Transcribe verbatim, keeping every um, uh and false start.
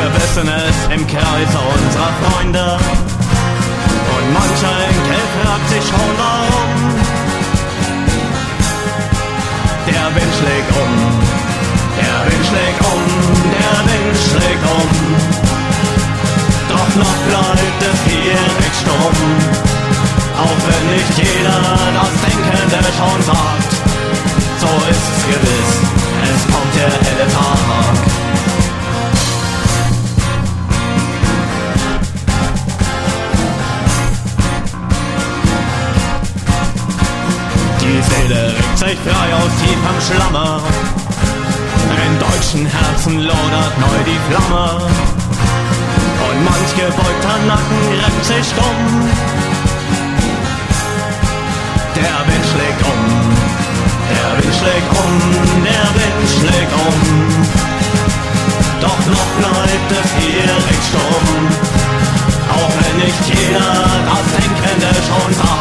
Wir wissen es im Kreise unserer Freunde. Und mancher Enkel fragt sich schon warum. Der Wind schlägt um, der Wind schlägt um, der Wind schlägt um. Doch noch bleibt es hier nicht stumm. Auch wenn nicht jeder das Denkende schon sagt, so ist's gewiss, es kommt der helle Tag. Die Seele regt sich frei aus tiefem Schlamamer. In deutschen Herzen lodert neu die Flamme. Und manch gebeugter Nacken rennt sich dumm. Der Wind schlägt um, der Wind schlägt um, der Wind schlägt um. Doch noch bleibt es hier recht stumm. Auch wenn nicht jeder das Denkende schon sagt.